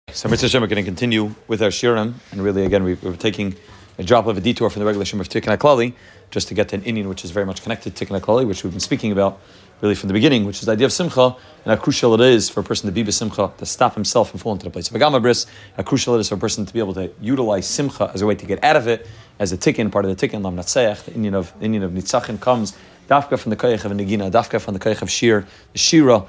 So, Mr. Hashem, we're going to continue with our shirim, and really, again, we're taking a drop of a detour from the regular shirim of Tikkun HaKlali, just to get to an Inyan which is very much connected to Tikkun HaKlali, which we've been speaking about really from the beginning, which is the idea of simcha, and how crucial it is for a person to be b'simcha, to stop himself and fall into the place of a gamma bris, how crucial it is for a person to be able to utilize simcha as a way to get out of it, as a tikkun, part of the tikkun, lam natseach, the Inyan of Nitzachin comes, dafka from the koyach of Negina, dafka from the koyach of Shir, the Shira,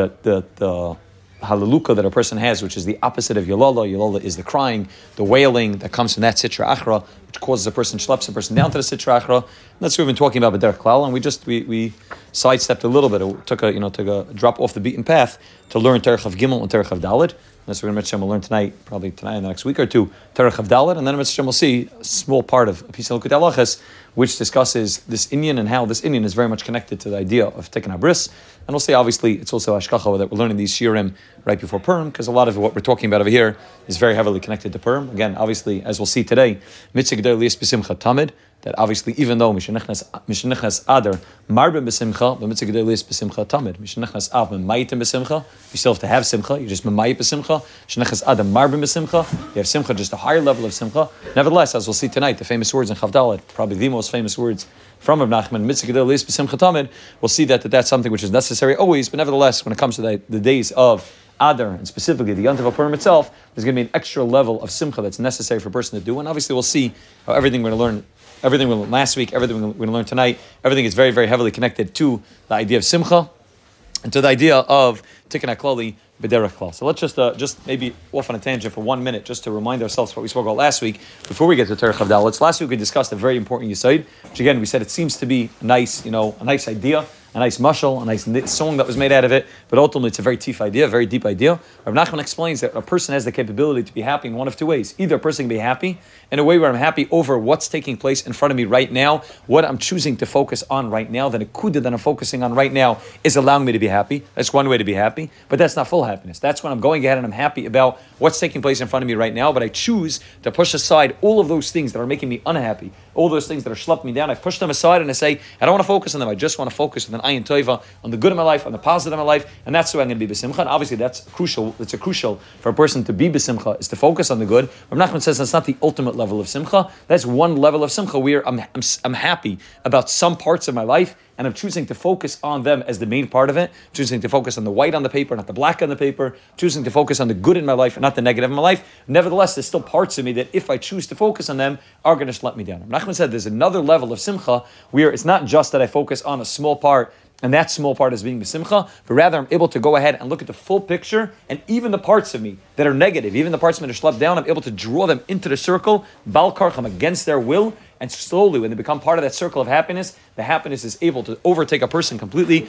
the halaluka that a person has, which is the opposite of Yolala. Yolala is the crying, the wailing that comes from that Sitra Achra, which causes a person, schleps a person down to the Sitra Achra. And that's what we've been talking about B'derech Klal, and we sidestepped a little bit. It took a drop off the beaten path to learn Terech of Gimel and Terech of Daled. That's what we'll learn tonight, probably tonight in the next week or two, Terech of Daled, and then we'll see a small part of a piece of Likutei Halachos, which discusses this Inyan and how this Inyan is very much connected to the idea of Tikkun HaBris. And we'll say, obviously, it's also Hashkacha that we're learning these Shirim right before Purim, because a lot of what we're talking about over here is very heavily connected to Purim. Again, obviously, as we'll see today, Mitzvah G'day Lias B'Simcha Tamid, that obviously, even though Mishenichnas Adar Marbim B'Simcha, but Mitzvah G'day Lias B'Simcha Tamid, Mishenichnas Av Memayitim B'Simcha, you still have to have Simcha, you just Memayit B'Simcha, Mishenichnas Adar Marbim B'Simcha, you have Simcha, just a higher level of Simcha. Nevertheless, as we'll see tonight, the famous words in Chav Dalet, probably the most famous words from Rav Nachman, Mitzvah G'day Lias B'Simcha Tamid, we'll see that that's something which is necessary always, but nevertheless, when it comes to the days of Adar, and specifically the Yontif Purim itself, there's going to be an extra level of simcha that's necessary for a person to do. And obviously, we'll see how everything we're going to learn, everything we learned last week, everything we're going to learn tonight, everything is very, very heavily connected to the idea of simcha and to the idea of Tikkun HaKlali B'derech Klal. So let's just maybe off on a tangent for 1 minute, just to remind ourselves what we spoke about last week before we get to Terech Havdalah. Last week we discussed a very important Yesod, which again we said it seems to be a nice idea, a nice mashal, a nice song that was made out of it, but ultimately it's a very deep idea, a very deep idea. Rav Nachman explains that a person has the capability to be happy in one of two ways. Either a person can be happy in a way where I'm happy over what's taking place in front of me right now, what I'm choosing to focus on right now, that a kuda that I'm focusing on right now is allowing me to be happy. That's one way to be happy, but that's not full happiness. That's when I'm going ahead and I'm happy about what's taking place in front of me right now, but I choose to push aside all of those things that are making me unhappy, all those things that are schlepping me down. I push them aside and I say, I don't want to focus on them. I just want to focus with an ayin toiva on the good in my life, on the positive in my life, and that's the way I'm going to be b'simcha. And obviously that's crucial. It's a crucial for a person to be b'simcha, is to focus on the good. Rav Nachman says that's not the ultimate level of simcha. That's one level of simcha where I'm happy about some parts of my life, and I'm choosing to focus on them as the main part of it, choosing to focus on the white on the paper, not the black on the paper, choosing to focus on the good in my life and not the negative in my life. Nevertheless, there's still parts of me that if I choose to focus on them, are going to let me down. Nachman said there's another level of simcha where it's not just that I focus on a small part, and that small part is being b'simcha, but rather I'm able to go ahead and look at the full picture, and even the parts of me that are negative, even the parts of me that are schlepped down, I'm able to draw them into the circle, bal karcham, against their will, and slowly, when they become part of that circle of happiness, the happiness is able to overtake a person completely.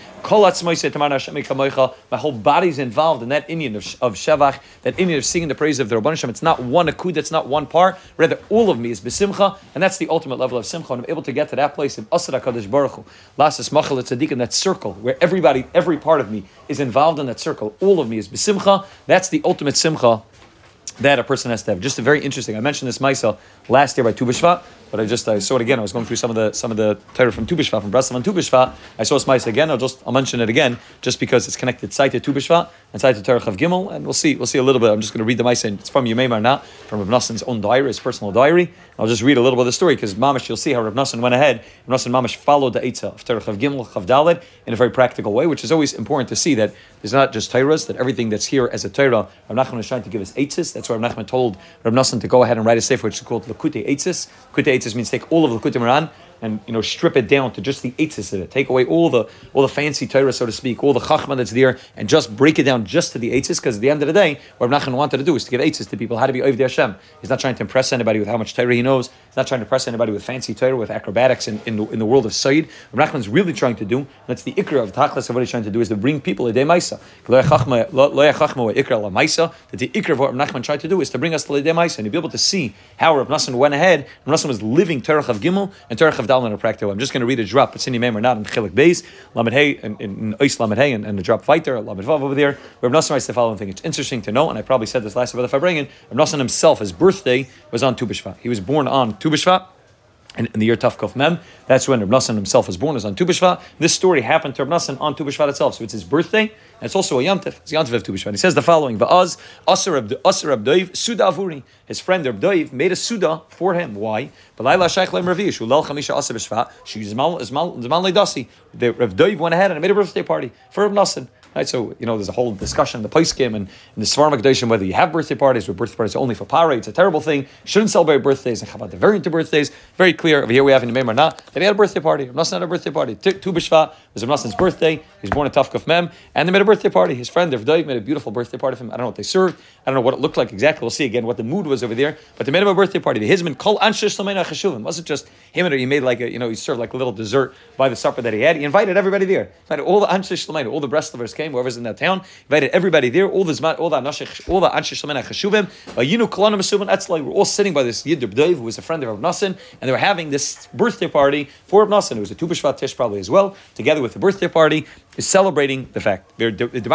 My whole body's involved in that Inyan of Shevach, that Inyan of singing the praise of the Rabban Hashem. It's not one akud, it's not one part. Rather, all of me is b'simcha, and that's the ultimate level of simcha. And I'm able to get to that place in Asra Kadosh Baruch Hu, Lasas Machal Tzaddik, in that circle where every part of me is involved in that circle. All of me is b'simcha. That's the ultimate simcha that a person has to have. Just a very interesting. I mentioned this myself last year by Tu B'Shvat, but I saw it again. I was going through some of the Torah from Tu B'Shvat, from Breslov and Tu B'Shvat. I saw this myself again. I'll mention it again, just because it's connected side to Tu B'Shvat and side to Torah Chav Gimel, and we'll see a little bit. I'm just going to read the Maisa. It's from Yemei Marna, from Rav Noson's own diary, his personal diary. I'll just read a little bit of the story, because Mamash, you'll see how Rav Noson went ahead. Rav Noson Mamash followed the Eitzah of Torah Chav Gimel, Chav Daled, in a very practical way, which is always important to see, that there's not just Torahs, that everything that's here as a Torah, Rav Nachman is trying to give us Eitzahs. That's why Rav Nachman told Rav Noson to go ahead and write a sefer, which is called Likutei Eitzahs. Likutei Eitzahs means take all of Likutei Moran and strip it down to just the eitzes of it. Take away all the fancy Torah, so to speak, all the chachma that's there, and just break it down just to the eitzes. Because at the end of the day, what Rav Nachman wanted to do is to give eitzes to people how to be Ovdei Hashem. He's not trying to impress anybody with how much Torah he knows. He's not trying to impress anybody with fancy Torah, with acrobatics in the world of Sayyid. What Rav Nachman is really trying to do, and that's the ikra of Tachlis of what he's trying to do, is to bring people a day Maisa. That the ikra of what Rav Nachman tried to do is to bring us to Lidei Maisa, and to be able to see how Rav Nosson went ahead. Rav Nosson was living Torah Chav Gimel and Torah Chav Dal in a practical way. I'm just going to read a drop. It's in Yemei or not in Chilik Beis, Lamed Hey, in Ois Lamed Hey, and the drop fighter, Lamed Vav over there. Rav Nosson writes the following thing. It's interesting to know, and I probably said this last about the Fabrengen. Rav Nosson himself, his birthday was on Tu B'Shvat. He was born on Tu B'Shvat. in the year Tavkuf Mem. That's when Reb Nosson himself was born, is on Tu B'Shvat. This story happened to Reb Nosson on Tu B'Shvat itself, so it's his birthday, and it's also a Yom Tov. It's Yom Tov of Tu B'Shvat. He says the following: Va'az Aser Reb Doiv Suda Avuri. His friend Reb Doiv made a Suda for him. Why? B'layla Shaykh Leim Ravi Shulal Chamisha Aser B'Shvat. She is Mal Leidasi. The Reb Doiv went ahead and made a birthday party for Reb Nosson. Right, so there's a whole discussion in the Poskim and in the Svarim Akdashim whether you have birthday parties or birthday parties only for Parah. It's a terrible thing. You shouldn't celebrate birthdays. And Chabad, the variant of birthdays, very clear. Over here we have in the Meimar that he had a birthday party. Reb Nosson had a birthday party. Tu B'Shvat was Reb Nosson's birthday. He was born in Tavkuf Mem, and they made a birthday party. His friend Reb Doiv made a beautiful birthday party for him. I don't know what they served. I don't know what it looked like exactly. We'll see again what the mood was over there. But they made him a birthday party. The Hizman Kol Anshe Shlomeinu Chashuvim. Wasn't just him and he made like he served like a little dessert by the supper that he had. He invited everybody there. He invited all the Anshe Shlomeinu, all the Breslovers came, whoever's in that town. Invited everybody there, all the Anshe Shlomeinu Chashuvim. Yinu Kolanim Asubin Etzlai. We're all sitting by this Yid Reb Doiv, who was a friend of Reb Nosson, and they were having this birthday party for Reb Nosson. It was a Tu B'Shvat Tish probably as well, together with the birthday party, is celebrating the fact. We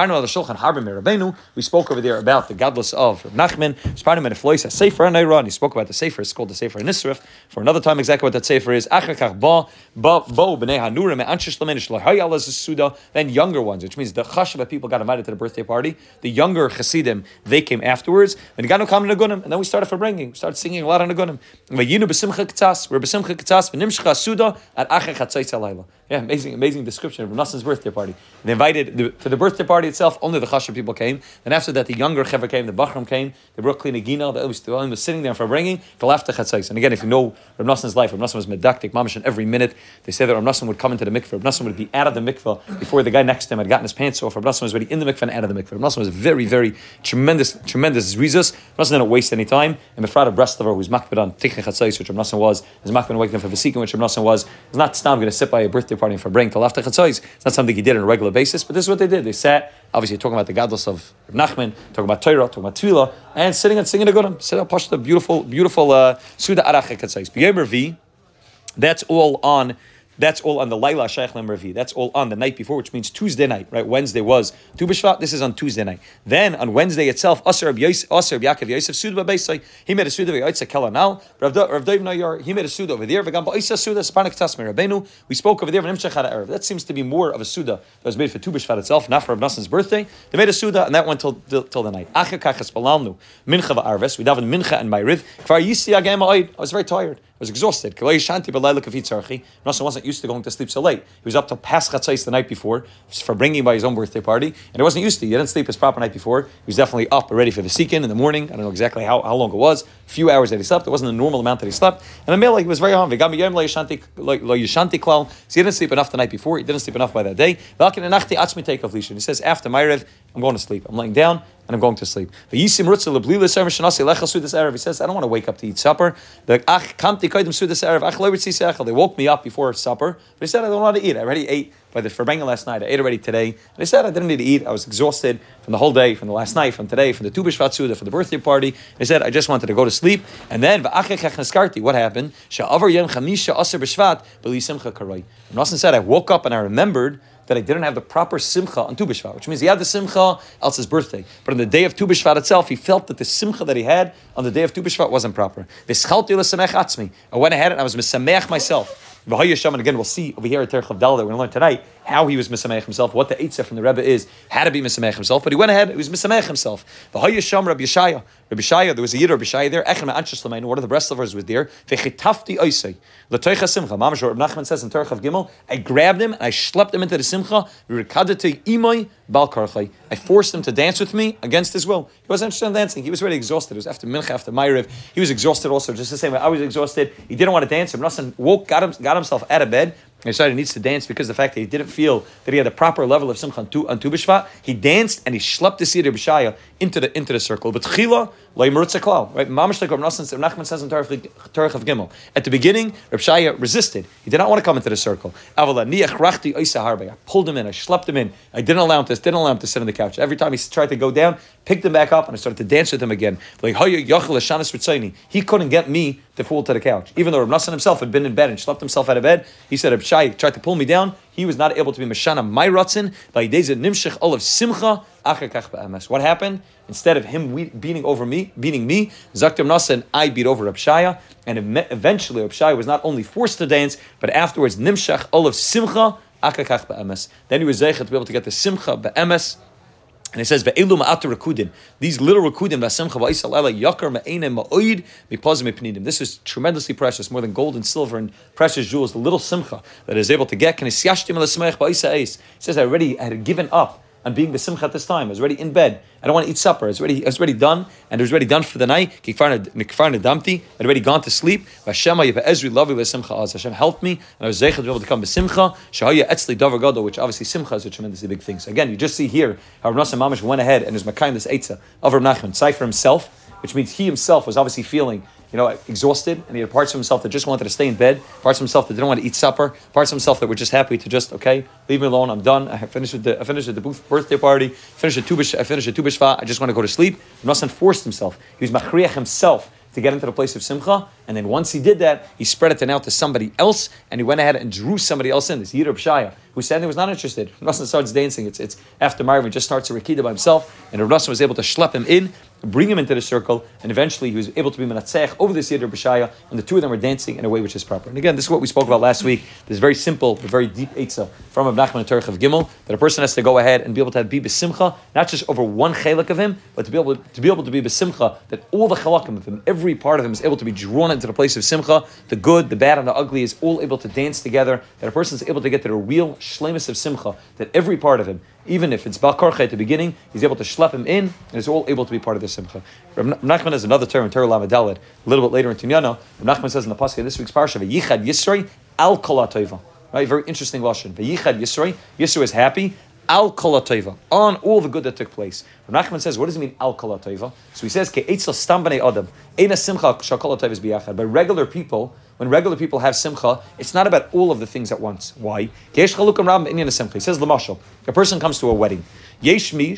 spoke over there about the godless of Reb Nachman. A Sefer and Iran. He spoke about the Sefer. It's called the Sefer Nisrif. For another time, exactly what that Sefer is. Then younger ones, which means the Chashava people got invited to the birthday party. The younger Hasidim, they came afterwards. And then we started for bringing. We started singing a lot of Nagunim. Yeah, amazing description of Nosson's birthday party. They invited for the birthday party itself. Only the Chashav people came. Then after that, the younger Chevra came, the Bachram came, the Brooklyn Nagina, the Elvis was sitting there for bringing till after Chatzais. And again, if you know Reb Nosson's life, Reb Nosson was medactic, mamish, and every minute they say that Reb Nosson would come into the mikveh. Reb Nosson would be out of the mikveh before the guy next to him had gotten his pants off. Reb Nosson was already in the mikveh and out of the mikveh. Reb Nosson was very, very tremendous rizus. Reb Nosson didn't waste any time. And Mefrad of Brestover, who's makbid on Tikkun Chatzais, which Reb Nosson was, is makbid on waking for Vesikin, which Reb Nosson was not going to sit by a birthday party for bring till after Chatzais. It's not something he did on a regular basis, but this is what they did. They sat, obviously talking about the godless of Reb Nachman, talking about Torah, talking about Tefillah, and sitting and singing a Gunim. Sit up, the beautiful Suda Arach Chatzais. B'yom Revi, that's all on the Laila Shaykh Lem Revi. That's all on the night before, which means Tuesday night, right? Wednesday was Tu B'Shvat. This is on Tuesday night. Then on Wednesday itself, Aser Reb Yaakov Yosef Suda B'Beisai. He made a Suda V'Yotze Kelanal. Rav Dov Nayar. He made a Suda over there. V'Gam Ba'Isa Suda Spanik Tasmi Rabbeinu. We spoke over there. V'Nimshach Hada Erev. That seems to be more of a Suda that was made for Tu B'Shvat itself, not for Reb Nosson's birthday. They made a Suda, and that went till the night. Achakachas Palalnu Mincha V'Arves. We davened Mincha and Ma'ariv. Kvar Yisi Agam Ha'id. I was very tired. I was exhausted. Nosson wasn't used to going to sleep so late. He was up till past Chatzais the night before for bringing by his own birthday party, and he wasn't used to. He didn't sleep his proper night before. He was definitely up already for the Sikin in the morning. I don't know exactly how long it was. A few hours that he slept. It wasn't the normal amount that he slept. And the male, he was very hungry. So he didn't sleep enough the night before. He didn't sleep enough by that day. He says, after Ma'ariv, I'm going to sleep. I'm laying down and I'm going to sleep. He says, I don't want to wake up to eat supper. They woke me up before supper, but he said, I don't want to eat. I already ate by the Farbanga last night. I ate already today. And he said, I didn't need to eat. I was exhausted from the whole day, from the last night, from today, from the Tu B'Shvat Suda, for the birthday party. He said, I just wanted to go to sleep. And then, what happened? Nosson said, I woke up and I remembered that I didn't have the proper simcha on Tu B'Shvat, which means he had the simcha else his birthday. But on the day of Tu B'Shvat itself, he felt that the simcha that he had on the day of Tu B'Shvat wasn't proper. I went ahead and I was misameach myself. And again, we'll see over here at Terech Avdal that we're going to learn tonight how he was misameach himself, what the eitzah from the Rebbe is, how to be misameach himself. But he went ahead, he was misameach himself. Rabbi Yeshaya, there was a Yid Rabbi Yeshaya there. One of the Breslovers was there. Mamash Rabbi Nachman says in Terech Av Gimel, I grabbed him and I schlepped him into the simcha. I forced him to dance with me against his will. He wasn't interested in dancing. He was already exhausted. It was after Mincha, after Ma'ariv. He was exhausted also, just the same way I was exhausted. He didn't want to dance. Rabbi Nosson got himself out of bed. He decided he needs to dance because of the fact that he didn't feel that he had the proper level of simcha on Tu B'Shvat. He danced and he schlepped the Seder B'Shaya into the circle. But Chila, right? Mamash like Reb Nachman says in Terech Av Gimel. At the beginning, Reb Shaya resisted. He did not want to come into the circle. I pulled him in. I schlepped him in. I didn't allow him to sit on the couch. Every time he tried to go down, picked him back up, and I started to dance with him again. Like, he couldn't get me to fall to the couch. Even though Reb Nosson himself had been in bed and slept himself out of bed, he said, Reb Shai tried to pull me down. He was not able to be Meshana my Ratzin. What happened? Instead of him beating me, Zaktim Nosson, I beat over Reb Shai, and eventually Reb Shai was not only forced to dance, but afterwards, Nimshach Olav Simcha, Achakach Ba'emes. Then he was zeichet to be able to get the Simcha Ba'emes. And it says, "Ve'elu ma'ater rekudim." These little rekudim, v'asimcha v'isal ela yakar ma'enem ma'oid mipazim mipnidim. This is tremendously precious, more than gold and silver and precious jewels. The little simcha that is able to get. It says, I had given up on being besimcha at this time. I was already in bed. I don't want to eat supper. It's already done, and it was already done for the night. I'd already gone to sleep. Hashem helped me, and I was zeichet to be able to come besimcha. Which obviously simcha is a tremendously big thing. So again, you just see here how Rav Nosson Mamish went ahead and was makayim this eitzah of Rav Nachman, for himself, which means he himself was obviously feeling, exhausted, and he had parts of himself that just wanted to stay in bed, parts of himself that didn't want to eat supper, parts of himself that were just happy to just, leave me alone, I'm done, I finished with the birthday party, finished the Tu B'Shvat, I just want to go to sleep. Rav Nosson forced himself. He was machriach himself to get into the place of simcha, and then once he did that, he spread it out to somebody else, and he went ahead and drew somebody else in, this Yid Reb Shaya, who said he was not interested. Rav Nosson starts dancing, it's after Marv, he just starts a Rikida by himself, and Rav Nosson was able to schlep him in, bring him into the circle, and eventually he was able to be menatzech over this Yid Reb Shaya, and the two of them were dancing in a way which is proper. And again, this is what we spoke about last week, this very simple, but very deep eitzah from Rav Nachman Terech of Gimel, that a person has to go ahead and be able to be besimcha, not just over one chelak of him, but to be able to be besimcha, that all the chalakim of him, every part of him is able to be drawn into the place of simcha, the good, the bad, and the ugly is all able to dance together, that a person is able to get to the real shlemus of simcha, that every part of him, even if it's Bal Korcha at the beginning, he's able to schlep him in, and is all able to be part of the simcha. Rav Nachman has another term in Torah Lamed Daled, a little bit later in Tinyana. Rav Nachman says in the pasuk of this week's parsha, "V'yichad Yisroi al kol ha'tova." Right, very interesting lashon. V'yichad Yisroi, Yisro is happy. Al kol ha'tova, on all the good that took place. Rav Nachman says, what does it mean, al kol ha'tova? So he says, Ke'etzal stam b'nei adam, eina simcha shakol ha'tova is biyachad. By regular people, when regular people have simcha, it's not about all of the things at once. Why? He says, l'mashal, a person comes to a wedding. There's going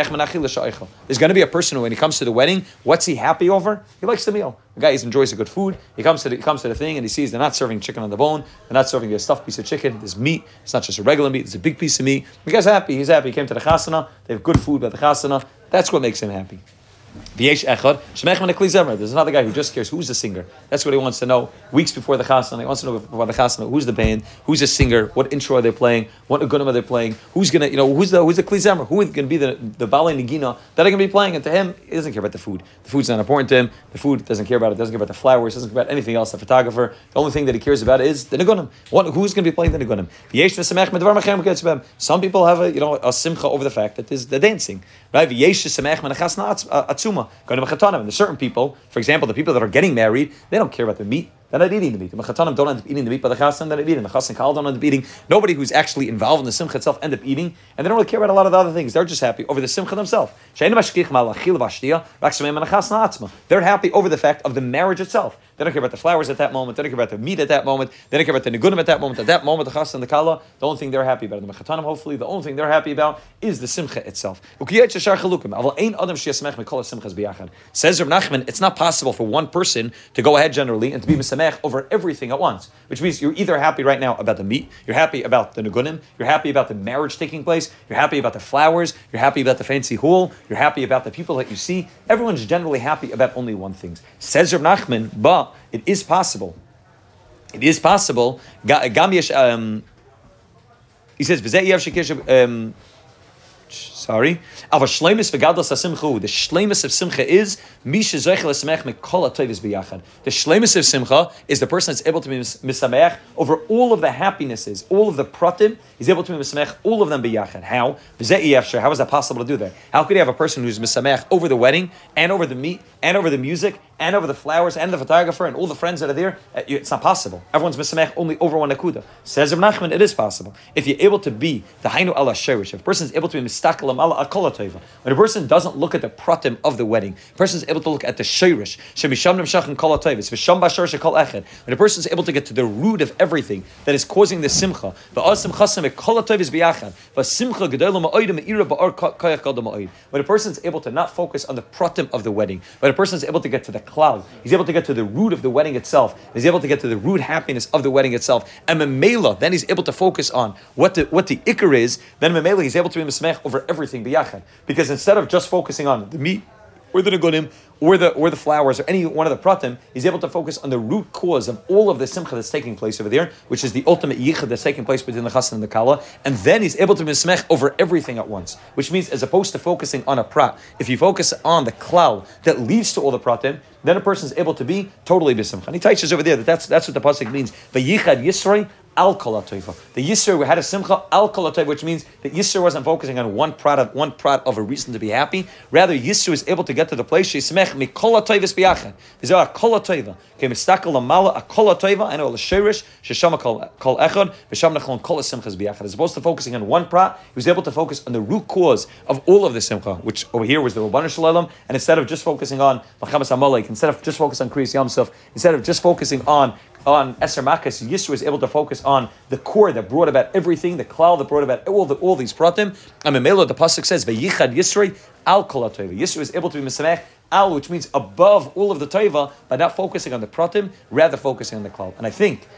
to be a person who, when he comes to the wedding, what's he happy over? He likes the meal. The guy enjoys the good food. He comes to the thing and he sees they're not serving chicken on the bone. They're not serving a stuffed piece of chicken. There's meat. It's not just a regular meat. It's a big piece of meat. The guy's happy. He's happy. He came to the chasana. They have good food by the chasana. That's what makes him happy. There's another guy who just cares who's the singer. That's what he wants to know. Weeks before the chasana, he wants to know before the chasana who's the band, who's the singer, what intro are they playing, what agunim are they playing, who's the klizemer, who is going to be the balei nigina that are going to be playing. And to him, he doesn't care about the food. The food's not important to him. The food doesn't care about it. Doesn't care about the flowers. Doesn't care about anything else. The photographer. The only thing that he cares about is the nigunim. Who's going to be playing the nigunim? Some people have a simcha over the fact that there's the dancing. Right? And there's certain people, for example, the people that are getting married, they don't care about the meat. They're not eating the meat. The mechatanim don't end up eating the meat by the chassan. They're not eating. The chassan kal don't end up eating. Nobody who's actually involved in the simcha itself end up eating, and they don't really care about a lot of the other things. They're just happy over the simcha themselves. They're happy over the fact of the marriage itself. They don't care about the flowers at that moment. They don't care about the meat at that moment. They don't care about the nigunim at that moment. At that moment, the chassan and the kala, the only thing they're happy about, the mechatanim, hopefully, the only thing they're happy about is the simcha itself. Says Rav Nachman, it's not possible for one person to go ahead generally and to be misamech over everything at once, which means you're either happy right now about the meat, you're happy about the nigunim, you're happy about the marriage taking place, you're happy about the flowers, you're happy about the fancy hall, you're happy about the people that you see. Everyone's generally happy about only one thing. Says Rav Nachman, but it is possible. It is possible. He says, sorry. The shleimus of simcha is the shleimus of simcha is the person that's able to be misamech over all of the happinesses, all of the pratim. He's able to be misamech all of them biyachad. How? How is that possible to do that? How could you have a person who's misamech over the wedding and over the meat and over the music and over the flowers and the photographer and all the friends that are there? It's not possible. Everyone's misamech only over one nakuda. Says Rav Nachman, it is possible. If you're able to be the hainu ala sherish, if a person is able to be mistakel When a person doesn't look at the pratim of the wedding, a person is able to look at the shirish. When a person is able to get to the root of everything that is causing the simcha, when a person is able to not focus on the pratim of the wedding, when a person is able to get to the cloud, he's able to get to the root of the wedding itself, he's able to get to the root happiness of the wedding itself, and memela, then he's able to focus on what the ikar is, then memela he's able to be mismech over everything biyachad. Because instead of just focusing on the meat, or the negunim, or the flowers, or any one of the pratim, he's able to focus on the root cause of all of the simcha that's taking place over there, which is the ultimate yichud that's taking place between the chassan and the kala, and then he's able to mismech over everything at once, which means as opposed to focusing on a prat, if you focus on the klal that leads to all the pratim, then a person is able to be totally b'simcha. And he teaches over there that's what the pasuk means. V'yichad yisroi al kol ha'toiva. The Yisro had a simcha al kol ha'toiva, which means that Yisro wasn't focusing on one prat of a reason to be happy. Rather, Yisro is able to get to the place sheismech mikol ha'toivas biyachad. There's a kol ha'toiva. Okay, mistakel lamala a kol ha'toiva. I know the shirish sheshama kol echad v'sham nachlon kol simchas biyachad. As opposed to focusing on one prat, he was able to focus on the root cause of all of the simcha, which over here was the Rabbanu Shalom. And instead of just focusing on Machamas Amalek, instead of just focusing on Kriyas Yamsuf, instead of just focusing on Eser Makas, Yisro was able to focus on the core that brought about everything, the klal that brought about all these pratim. And Memelo, the pasuk says, "Veyichad Yisroi al kol ha'toiva." Yisro is able to be misamech al, which means above all of the toiva, by not focusing on the pratim, rather focusing on the klal. And I think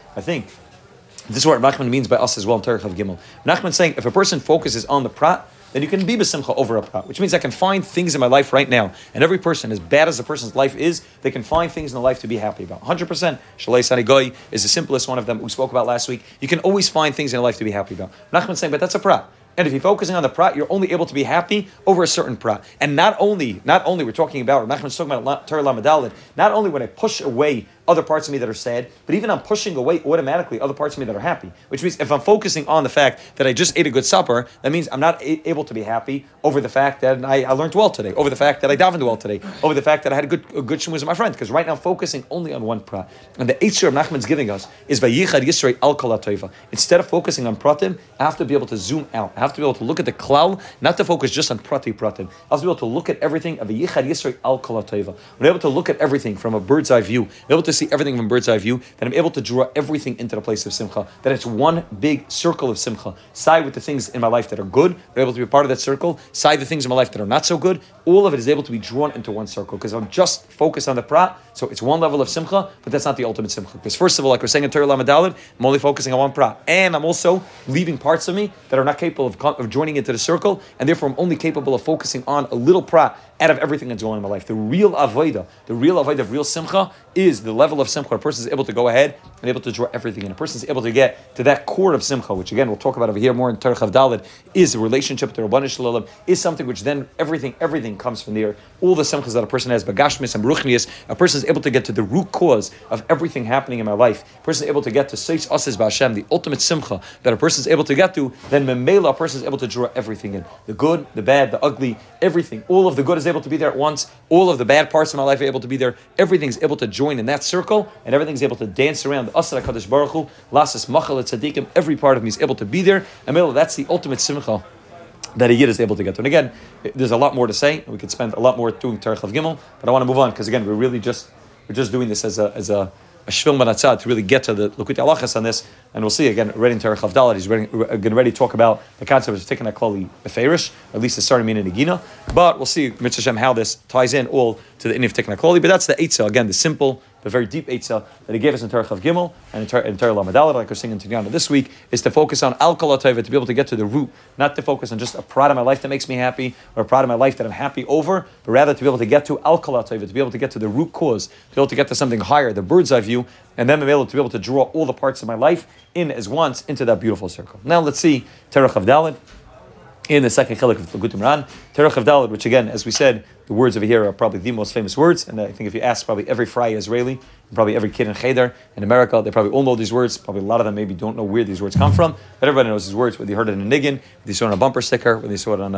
this is what Nachman means by us as well in Terech of Gimel. Nachman's saying if a person focuses on the prat, then you can be b'simcha over a prat, which means I can find things in my life right now. And every person, as bad as a person's life is, they can find things in their life to be happy about. 100%. Shalei Sani Goy is the simplest one of them we spoke about last week. You can always find things in your life to be happy about. Nachman's saying, but that's a prat. And if you're focusing on the prat, you're only able to be happy over a certain prat. And not only we're talking about, Nachman's talking about Torah Lamed, not only when I push away other parts of me that are sad, but even I'm pushing away automatically other parts of me that are happy. Which means if I'm focusing on the fact that I just ate a good supper, that means I'm not able to be happy over the fact that I learned well today, over the fact that I davened well today, over the fact that I had a good shmuz with my friend. Because right now I'm focusing only on one prat. And the eitzur of Nachman's giving us is Vayichad Yisrei al kol ha'toiva. Instead of focusing on pratim, I have to be able to zoom out. I have to be able to look at the klal, not to focus just on pratim. I have to be able to look at everything of Vayichad Yisrei al kol ha'toiva. When I'm able to look at everything from a bird's eye view, I'm able to see everything from a bird's eye view, then I'm able to draw everything into the place of simcha. That it's one big circle of simcha. Side with the things in my life that are good, I'm able to be a part of that circle. Side the things in my life that are not so good. All of it is able to be drawn into one circle. Because I'm just focused on the prat, so it's one level of simcha, but that's not the ultimate simcha. Because first of all, like we're saying in Torah Lamed Daled, I'm only focusing on one prat. And I'm also leaving parts of me that are not capable of joining into the circle, and therefore I'm only capable of focusing on a little prat out of everything that's going on in my life. The real avodah of real simcha is the level of simcha. A person is able to go ahead and able to draw everything in. A person is able to get to that core of simcha, which again we'll talk about over here more in Terech Avdalid, is a relationship to Rabbanu Shalom, is something which then everything comes from there. All the simchas that a person has, bagashmis and ruchnias, a person is able to get to the root cause of everything happening in my life. A person is able to get to Seis Ases B'Hashem, the ultimate simcha that a person is able to get to, then memela, a person is able to draw everything in. The good, the bad, the ugly, everything. All of the good is able to be there at once. All of the bad parts of my life are able to be there. Everything's able to join in that circle, and everything's able to dance around the Asar HaKadosh Baruch Hu, Lasas Machal Tzadikim, every part of me is able to be there. And that's the ultimate simcha that a Yid is able to get to. And again, there's a lot more to say. We could spend a lot more doing Terech of Gimel, but I want to move on, because again, we're just doing this as a shvil manatzah to really get to the Likutei Halachos on this, and we'll see again. Ready in Terech Avdalid, he's going to ready talk about the concept of taking a klali beferish, at least the starting meaning in Nagina. But we'll see, Mitzvah Hashem, how this ties in all to the inyan of taking a klali. But that's the eitzah, again, the simple but very deep eitzah that he gave us in Terech of Gimel and in Torah Lamed Daled, like we're singing in Tignana this week, is to focus on al kol ha'toiva, to be able to get to the root, not to focus on just a prat of my life that makes me happy, or a prat of my life that I'm happy over, but rather to be able to get to al kol ha'toiva, to be able to get to the root cause, to be able to get to something higher, the bird's eye view, and then to be able to draw all the parts of my life in as once into that beautiful circle. Now let's see Terech Avdalid in the second chilek of Likutei Moharan, Terech Avdalid, which again, as we said, the words over here are probably the most famous words, and I think if you ask probably every Fry Israeli, and probably every kid in Cheder in America, they probably all know these words. Probably a lot of them maybe don't know where these words come from, but everybody knows these words. Whether you heard it in a niggin, whether you saw it on a bumper sticker, whether you saw it on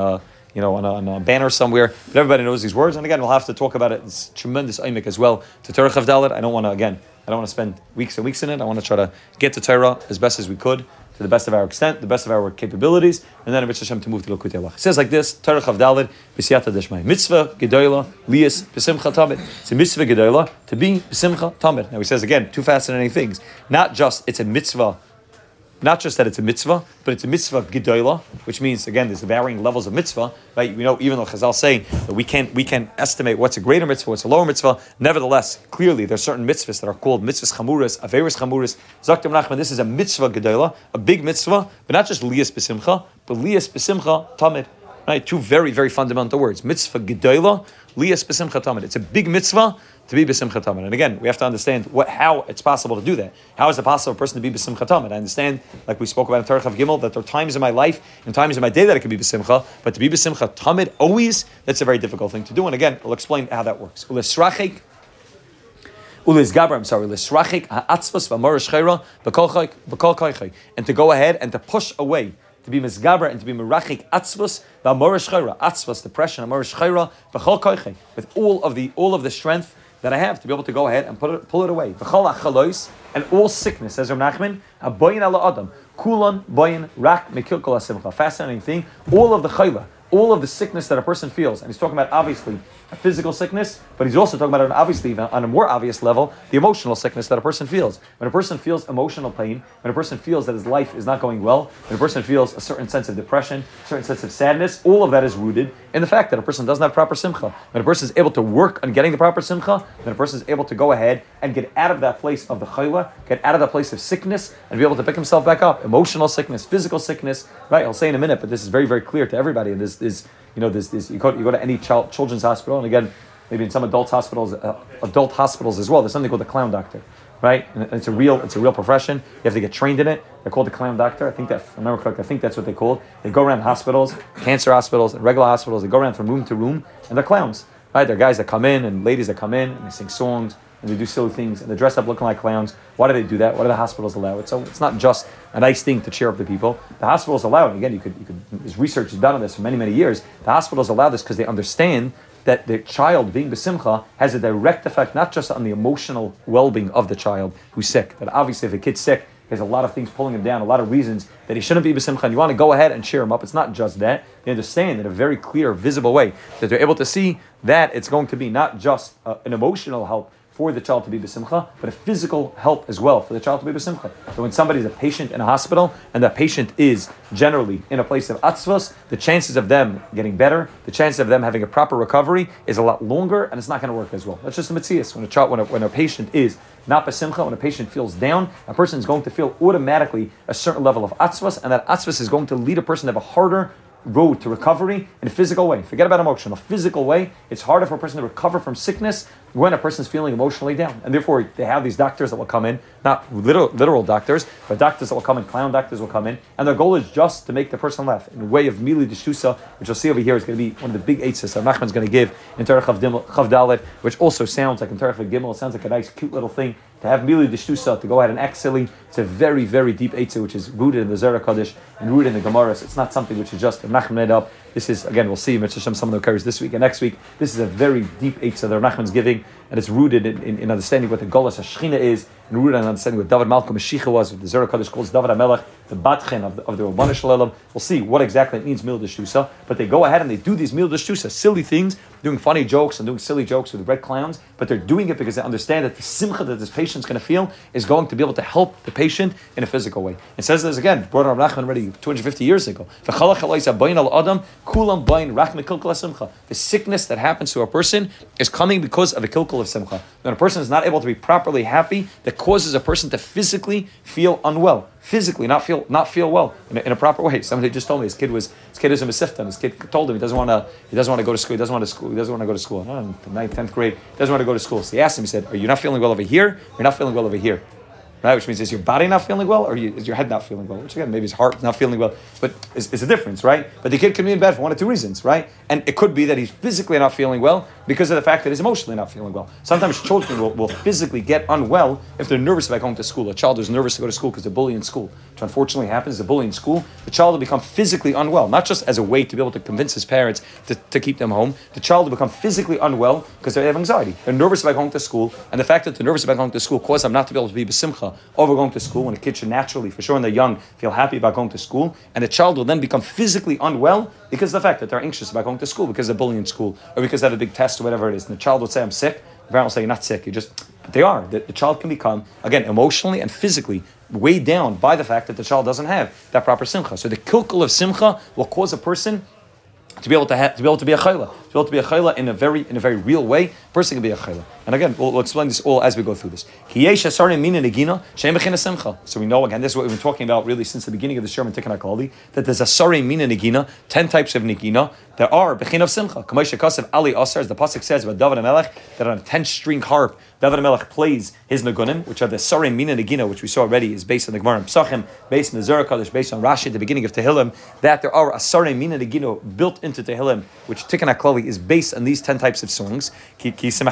on a banner somewhere, but everybody knows these words. And again, we'll have to talk about it. It's tremendous imik as well to Terech Avdalid. I don't want to spend weeks and weeks in it. I want to try to get to Torah as best as we could. to the best of our extent, the best of our capabilities, and then Mitzvah Hashem to move to Likutei Halachos. It says like this, Torah Chav Daled, B'siyata Deshmai. Mitzvah Gedola, Lias, B'simcha Tamid. It's a mitzvah Gedola to be B'simcha Tamid. Now he says again, two fascinating things. Not just it's a mitzvah, not just that it's a mitzvah, but it's a mitzvah gedola, which means again there's the varying levels of mitzvah, right? You know, even though Chazal saying that we can't estimate what's a greater mitzvah, what's a lower mitzvah. Nevertheless, clearly there's certain mitzvahs that are called mitzvahs chamuras, averis chamuras. Zaktim Nachman, this is a mitzvah gedola, a big mitzvah, but not just lias b'simcha, but lias b'simcha tamid. Right? Two very, very fundamental words. Mitzvah gedola, lias b'simcha tamid. It's a big mitzvah to be b'simcha tamid. And again, we have to understand how it's possible to do that. How is it possible for a person to be b'simcha tamid? I understand, like we spoke about in Torah Chav Gimel, that there are times in my life and times in my day that it can be b'simcha, but to be b'simcha tamid always, that's a very difficult thing to do. And again, I'll explain how that works. L'srachik ha'atzvos v'amor shcheira b'kol koichai, and to go ahead and to push away, to be misgaber and to be merachik atzvos v'amor shcheira, atzvos, depression, amor shcheira b'kol koichai, with all of the strength that I have to be able to go ahead and pull it away. V'chol achalois, and all sickness, says Rav Nachman, haboyin ala adam, kulan boyin rak mekil kol hasimcha. Fascinating thing, all of the chayla, all of the sickness that a person feels, and he's talking about obviously a physical sickness, but he's also talking about on a more obvious level, the emotional sickness that a person feels. When a person feels emotional pain, when a person feels that his life is not going well, when a person feels a certain sense of depression, a certain sense of sadness, all of that is rooted in the fact that a person doesn't have proper simcha. When a person is able to work on getting the proper simcha, then a person is able to go ahead and get out of that place of the chayla, get out of that place of sickness, and be able to pick himself back up. Emotional sickness, physical sickness, right? I'll say in a minute, but this is very, very clear to everybody. And this is, you go to any children's hospital, and again, maybe in some adult hospitals as well. There's something called the clown doctor, right? And it's a real profession. You have to get trained in it. They're called the clown doctor. I think that, if I remember correctly, I think that's what they call it. They go around hospitals, cancer hospitals, and regular hospitals. They go around from room to room, and they're clowns, right? They're guys that come in and ladies that come in and they sing songs and they do silly things and they dress up looking like clowns. Why do they do that? Why do the hospitals allow it? So it's not just a nice thing to cheer up the people. The hospitals allow it. Again, there's research done on this for many, many years. The hospitals allow this because they understand that the child being b'simcha has a direct effect not just on the emotional well-being of the child who's sick. That obviously if a kid's sick, there's a lot of things pulling him down, a lot of reasons that he shouldn't be b'simcha, and you want to go ahead and cheer him up. It's not just that. They understand in a very clear, visible way that they're able to see that it's going to be not just an emotional help for the child to be b'simcha, but a physical help as well for the child to be b'simcha. So when somebody's a patient in a hospital, and that patient is generally in a place of atzvos, the chances of them getting better, the chances of them having a proper recovery is a lot longer, and it's not going to work as well. That's just a mitzias. When a patient is not b'simcha, when a patient feels down, a person is going to feel automatically a certain level of atzvos, and that atzvos is going to lead a person to have a harder road to recovery in a physical way. Forget about emotional. Physical way, it's harder for a person to recover from sickness when a person is feeling emotionally down. And therefore, they have these doctors that will come in, not literal doctors, but doctors that will come in, clown doctors will come in, and their goal is just to make the person laugh in a way of mili d'shtusa, which you'll see over here is going to be one of the big eitzes that Nachman's going to give in Torah Chav Dalet, which also sounds like in Torah Chav Gimel, it sounds like a nice, cute little thing to have mili d'shtusa, to go ahead and act silly. It's a very, very deep eitzah, which is rooted in the Zohar Kodesh and rooted in the Gemaras. It's not something which is just Nachman made up. This is, again, we'll see some of the occurs this week and next week. This is a very deep eitzah that Nachman's giving, and it's rooted in understanding what the Golas HaShechina is, and rooted in understanding what David Malka Mashiach was, what the Zohar Kodesh calls David HaMelech, the Batchen of the Rabbanu Shalom. We'll see what exactly it means, Mil D'Shtusa, but they go ahead and they do these Mil D'Shtusa, silly things, doing funny jokes and doing silly jokes with red clowns, but they're doing it because they understand that the simcha that this patient's going to feel is going to be able to help the patient in a physical way. It says this again, brought on Rav Nachman already 250 years ago. The sickness that happens to a person is coming because of a kilkul of simcha. When a person is not able to be properly happy, that causes a person to physically feel unwell. Physically, not feel well in a proper way. Somebody just told me his kid is a mesifta. His kid told him he doesn't want to go to school. He doesn't want to go to school. No, in the 9th, 10th grade, he doesn't want to go to school. So he asked him. He said, "Are you not feeling well over here? You're not feeling well over here." Right, which means is your body not feeling well, or is your head not feeling well? Which again, maybe his heart not feeling well, but it's a difference, right? But the kid can be in bed for one or two reasons, right? And it could be that he's physically not feeling well because of the fact that he's emotionally not feeling well. Sometimes children will physically get unwell if they're nervous about going to school. A child who's nervous to go to school because they're bullied in school, which unfortunately happens, the bully in school, the child will become physically unwell, not just as a way to be able to convince his parents to keep them home. The child will become physically unwell because they have anxiety. They're nervous about going to school, and the fact that they're nervous about going to school causes them not to be able to be b'simcha simcha over going to school, when a kid should naturally, for sure when they're young, feel happy about going to school, and the child will then become physically unwell because of the fact that they're anxious about going to school, because they're bullying in school, or because they have a big test or whatever it is. And the child would say, I'm sick. The parent will say, you're not sick. But they are. The child can become, again, emotionally and physically weighed down by the fact that the child doesn't have that proper simcha. So the kilkul of simcha will cause a person to be able to be a chayla, in a very real way. A person can be a chayla. And again, we'll explain this all as we go through this. So we know, again, this is what we've been talking about really since the beginning of the Sherman Tikkun HaKlali, that there's a sarei mina negina, 10 types of negina. There are bechin of simcha. Kamoshe Kasev Ali Asar, as the pasuk says about David HaMelech, that on a 10-string harp, David HaMelech plays his nagunim, which are the sarei mina negina, which we saw already is based on the Gemara and Psachim, based on the Zohar Kodesh, based on Rashi at the beginning of Tehillim, that there are a sarei mina negina built into Tehillim, which Tikkun HaKlali is based on these 10 types of songs. The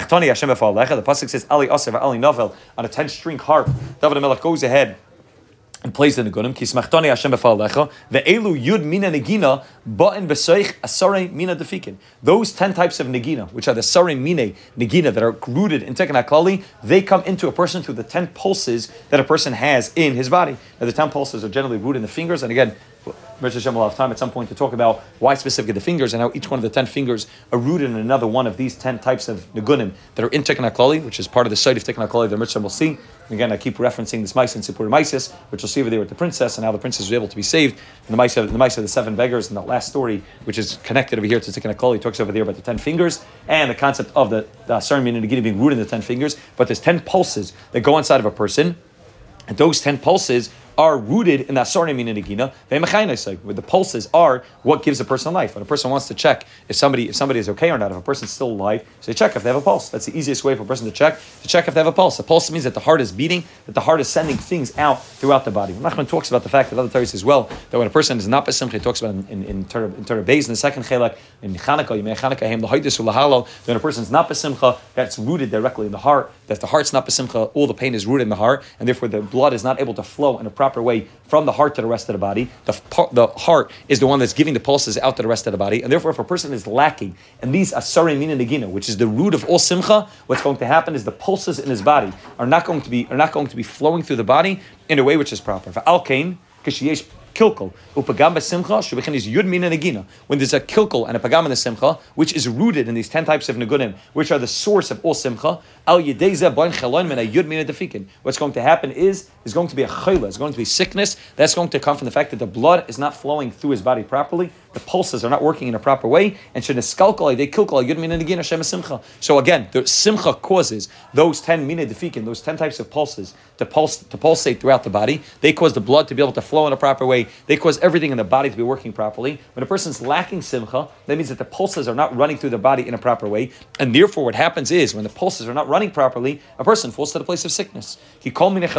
pasuk says Ali Asar Ali Novel on a 10-string harp. David HaMelech goes ahead and plays the negunim. Ki smachtani Hashem b'fa'alecha ve'elu yud mina negina ba'in b'soich asarei mina defikin. Those 10 types of negina, which are the sarei mina negina that are rooted in Tikkun HaKlali, they come into a person through the 10 pulses that a person has in his body. Now the 10 pulses are generally rooted in the fingers, and again, Mr. Hashem will have time at some point to talk about why specifically the fingers and how each one of the 10 fingers are rooted in another one of these 10 types of negunim that are in Tikkun HaKlali, which is part of the site of Tikkun HaKlali that Mr. will see. And again, I keep referencing this Maisa in Sipur Maisis, which we'll see over there with the princess and how the princess was able to be saved. And the Maisa of the 7 beggars and the last story, which is connected over here to Tikkun HaKlali, talks over there about the 10 fingers and the concept of the Sarei Mina Negina being rooted in the 10 fingers. But there's 10 pulses that go inside of a person, and those 10 pulses are rooted in that sarei mina negina. Where the pulses are what gives a person life. When a person wants to check if somebody is okay or not, if a person's still alive, so they check if they have a pulse. That's the easiest way for a person to check if they have a pulse. A pulse means that the heart is beating, that the heart is sending things out throughout the body. Nachman talks about the fact that other Torahs as well, that when a person is not besimcha, he talks about in Torah Beis, in the second chelak, in Chanukah, Yemei Chanukah, Hem L'Hoidus U'Lahalo, when a person is not besimcha, that's rooted directly in the heart. That if the heart's not besimcha, all the pain is rooted in the heart, and therefore the blood is not able to flow in a proper way from the heart to the rest of the body. The heart is the one that's giving the pulses out to the rest of the body, and therefore if a person is lacking, and these asarei mina negina, which is the root of all simcha, what's going to happen is the pulses in his body are not going to be flowing through the body in a way which is proper. V'alkein kishiyesh kilkul upagam b'simcha shebechin is yud mina negina. When there's a kilkul and a pagam in the simcha, which is rooted in these 10 types of negunim, which are the source of all simcha, al yedei boin chelon min yud mina defikin. What's going to happen is going to be a chayla, it's going to be sickness. That's going to come from the fact that the blood is not flowing through his body properly. The pulses are not working in a proper way, and they kilkal yud mina negina shem simcha. So again, the simcha causes those 10 mina defikin, those 10 types of pulses to pulsate throughout the body. They cause the blood to be able to flow in a proper way. They cause everything in the body to be working properly. When a person's lacking simcha, that means that the pulses are not running through the body in a proper way, and therefore what happens is when the pulses are not running properly, a person falls to the place of sickness. So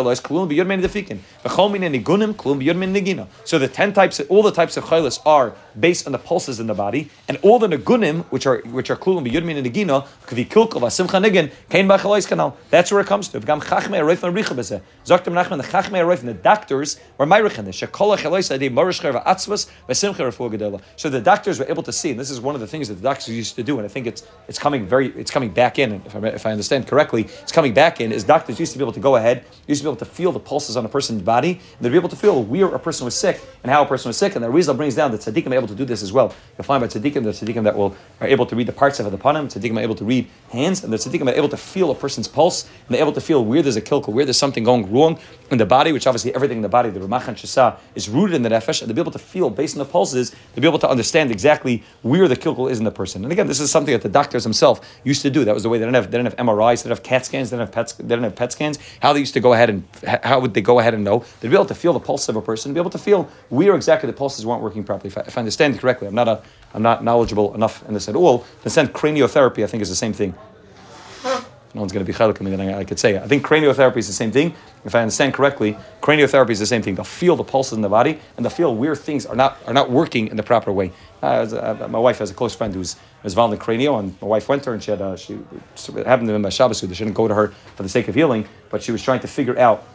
the 10 types, all the types of chaylas are based on the pulses in the body, and all the negunim, which are klulum b'yud min negina, kvi kilkul v'simcha nigin, kain b'chalois kanal. That's where it comes to. V'gam chachmei aroif ma'richa b'zeh. Zoktem Nachman, the chachmei aroif, and the doctors were ma'rich in this. Shekol ha'chalois adei marishcher v'atzvas v'simcha refuah gedola. So the doctors were able to see, and this is one of the things that the doctors used to do, and I think it's coming back in. If I understand correctly, it's coming back in. Is doctors used to be able to go ahead, used to be able to feel the pulses on a person's body, and they'd be able to feel where a person was sick and how a person was sick. And the Rizal brings down that tzaddikim are able to do this as well. You'll find by tzaddikim, the tzaddikim that are able to read the parts of the panim, tzaddikim are able to read hands, and the tzaddikim are able to feel a person's pulse, and they're able to feel where there's a kilkel, where there's something going wrong in the body, which obviously everything in the body, the Ramach and Shasa, is rooted in the nefesh, and they'll be able to feel based on the pulses, they'll be able to understand exactly where the kilkel is in the person. And again, this is something that the doctors themselves used to do. That was the way. They didn't have MRIs, they didn't have CAT scans, they didn't have PET scans. How they used to go ahead and how would they go ahead and know? They'd be able to feel the pulse of a person, be able to feel where exactly the pulses weren't working properly. If I understand correctly, I'm not knowledgeable enough in this at all. The sense craniotherapy, I think, is the same thing. No one's going to be chalik of me, then I could say it. I think craniotherapy is the same thing. If I understand correctly, craniotherapy is the same thing. They'll feel the pulses in the body, and they'll feel where things are not working in the proper way. My wife has a close friend who's involved in cranio, and my wife went to her, and it happened to be my Shabbos, so they shouldn't go to her for the sake of healing, but she was trying to figure out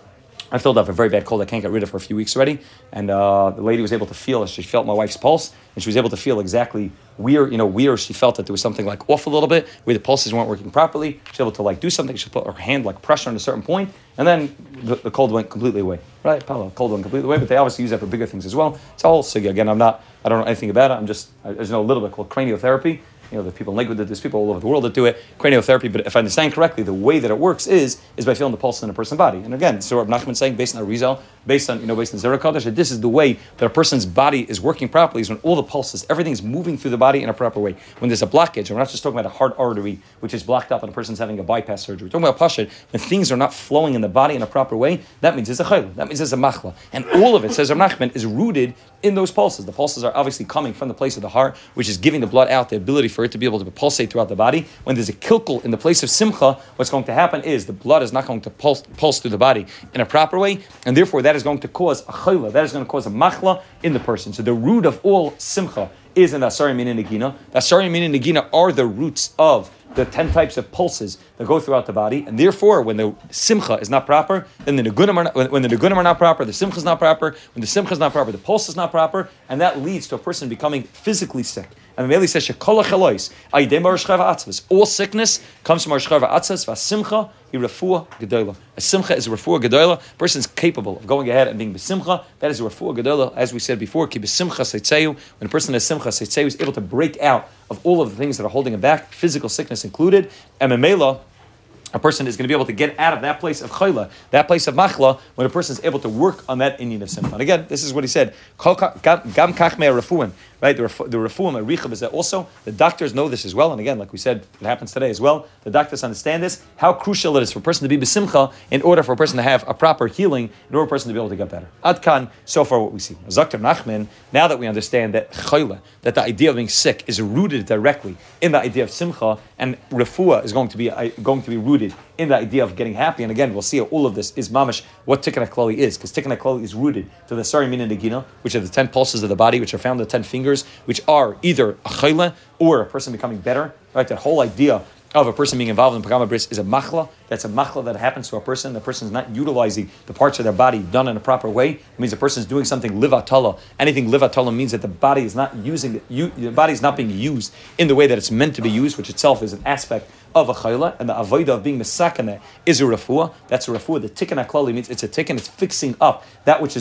I filled up a very bad cold I can't get rid of for a few weeks already. And the lady was able to feel, she felt my wife's pulse, and she was able to feel exactly where she felt that there was something like off a little bit, where the pulses weren't working properly. She was able to like do something. She put her hand like pressure on a certain point, and then the cold went completely away. Right, Paolo, cold went completely away, but they obviously use that for bigger things as well. It's all sugya. Again, I don't know anything about it. I just know a little bit called craniotherapy. The people in Lakewood, there's people all over the world that do it, craniotherapy, but if I understand correctly, the way that it works is by feeling the pulse in a person's body. And again, so Rav Nachman saying, based on Arizal, based on Zerah Kodesh, that this is the way that a person's body is working properly, is when all the pulses, everything is moving through the body in a proper way. When there's a blockage, and we're not just talking about a heart artery, which is blocked up and a person's having a bypass surgery. We're talking about Pashad, when things are not flowing in the body in a proper way, that means it's a chayla, that means it's a machla. And all of it, says Rav Nachman, is rooted in those pulses. The pulses are obviously coming from the place of the heart, which is giving the blood out, the ability for it to be able to pulsate throughout the body. When there's a kilkel in the place of simcha, what's going to happen is the blood is not going to pulse through the body in a proper way, and therefore that is going to cause a chayla, that is going to cause a machla in the person. So the root of all simcha is in the Asari Minin Nagina. The Asari Minin Nagina are the roots of the 10 types of pulses that go throughout the body, and therefore, when the simcha is not proper, then the negunim are not proper, the simcha is not proper. When the simcha is not proper, the pulse is not proper, and that leads to a person becoming physically sick. And Meli says, all sickness comes from our shchava atzas, vasimcha, refuah gedola. A simcha is a refuah gedola. A person is capable of going ahead and being besimcha. That is a refuah gedola. As we said before, ki besimcha seitzeyu. When a person has simcha seitzeyu, is able to break out of all of the things that are holding him back, physical sickness included. And Memela, a person is going to be able to get out of that place of chayla, that place of machla, when a person is able to work on that inyan of simcha. And again, this is what he said. Gam kach mea refuim. Right, the refuim, arichab is that also. The doctors know this as well, and again, like we said, it happens today as well. The doctors understand this, how crucial it is for a person to be besimcha in order for a person to have a proper healing, in order for a person to be able to get better. Adkan, so far what we see. Zakter Nachman, now that we understand that chayla, that the idea of being sick is rooted directly in the idea of simcha, and refuah is going to be rooted in the idea of getting happy. And again, we'll see all of this is mamish what Tikkun HaKlali is, because Tikkun HaKlali is rooted to the Sari Min and Nagina, which are the 10 pulses of the body, which are found in the 10 fingers, which are either a chayla or a person becoming better. Right, that whole idea of a person being involved in Pagama Bris is a machla. That's a machla that happens to a person. The person is not utilizing the parts of their body done in a proper way. It means the person is doing something livatala. Anything livatala means that the body is not the body is not being used in the way that it's meant to be used, which itself is an aspect of a chayla, and the avodah of being mesakane is a refuah. That's a refuah. The tikkun haklali means it's a tikkun. It's fixing up that which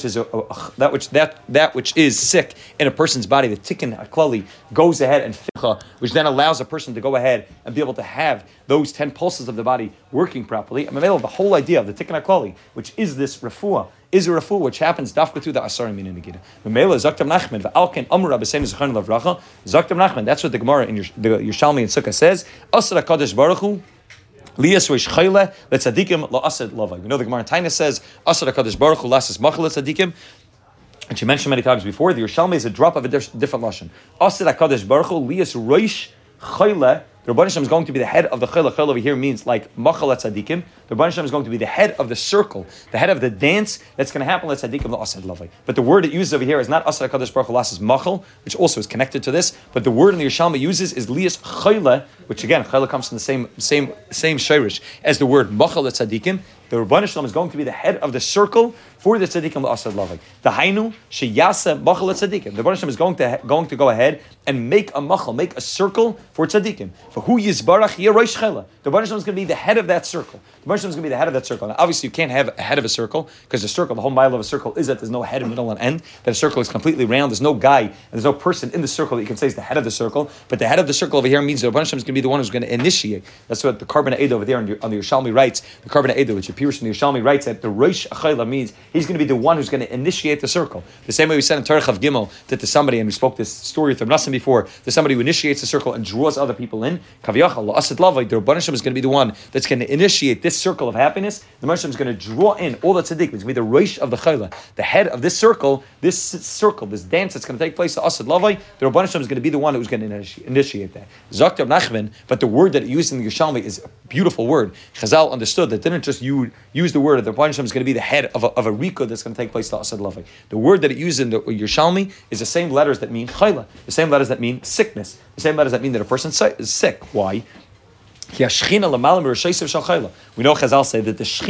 is sick in a person's body. The tikkun haklali goes ahead and fixes, which then allows a person to go ahead and be able to have those 10 pulses of the body working properly. I'm available. The whole idea of the tikkun haklali, which is this refuah, is a refuah which happens dafka through the Asari Min and Nagina. Memela Zaktam Nachman v'Alken Amra b'Sein Zechon Lavracha. Zaktam Nachman. That's what the Gemara in the Yerushalmi and Sukkah says. Asar Hakadosh Baruch Hu Lias Reish Chayle LeTzadikim LaAsad Lavai. We know the Gemara in Taina says Asar Hakadosh Baruch Hu Lasas Machal LeTzadikim. And she mentioned many times before, the Yerushalmi is a drop of a different lashon. Asar Hakadosh Baruch Hu Lias Reish Chayle. The Rebbeinu Shem is going to be the head of the chayla. Chayla over here means like machal tzadikim. The Rebbeinu Shem is going to be the head of the circle, the head of the dance that's going to happen. Let tzadikim la'asad lavai. But the word it uses over here is not asad hakadosh baruch hu lasas machal, which also is connected to this. But the word in the Yerushalmi uses is lias chayla, which again chayla comes from the same shirish as the word machal tzadikim. The Rebbeinu Shem is going to be the head of the circle for the tzadikim la'asad lavai. The hainu sheyasa machal tzadikim. The Rebbeinu Shem is going to go ahead and make a machal, make a circle for tzadikim. For who Yisbarach Yerosh Chela. The Rebbeinu Shem is going to be the head of that circle. The Rebbeinu Shem is going to be the head of that circle. Now, obviously, you can't have a head of a circle because the circle, the whole mile of a circle, is that there's no head, middle, and end. That a circle is completely round. There's no guy and there's no person in the circle that you can say is the head of the circle. But the head of the circle over here means the Rebbeinu Shem is going to be the one who's going to initiate. That's what the Carbon Eid over there on the Yerushalmi writes. The Carbon Eid, which appears in the Yerushalmi, writes that the Rosh Chela means he's going to be the one who's going to initiate the circle. The same way we said in Torah Chav Gimel that to somebody, and we spoke this story with Rav Nassim before, to somebody who initiates the circle and draws other people in. Kaviyachal Asad Lavai, the Rebbeinu Shem is going to be the one that's going to initiate this circle of happiness. The Rebbeinu Shem is going to draw in all the tzaddik. It's going to be the Rosh of the Chayla, the head of this circle, this dance that's going to take place to Asad Lavai. The Rebbeinu Shem is going to be the one who's going to initiate that. Zakter Nachman, but the word that it used in the Yerushalmi is a beautiful word. Chazal understood that didn't just use the word that the Rebbeinu Shem is going to be the head of a rikud that's going to take place to Asad Lavai. The word that it used in the Yerushalmi is the same letters that mean Chayla, the same letters that mean sickness, the same letters that mean that a person is sick. Why? We know Chazal say that the Shechina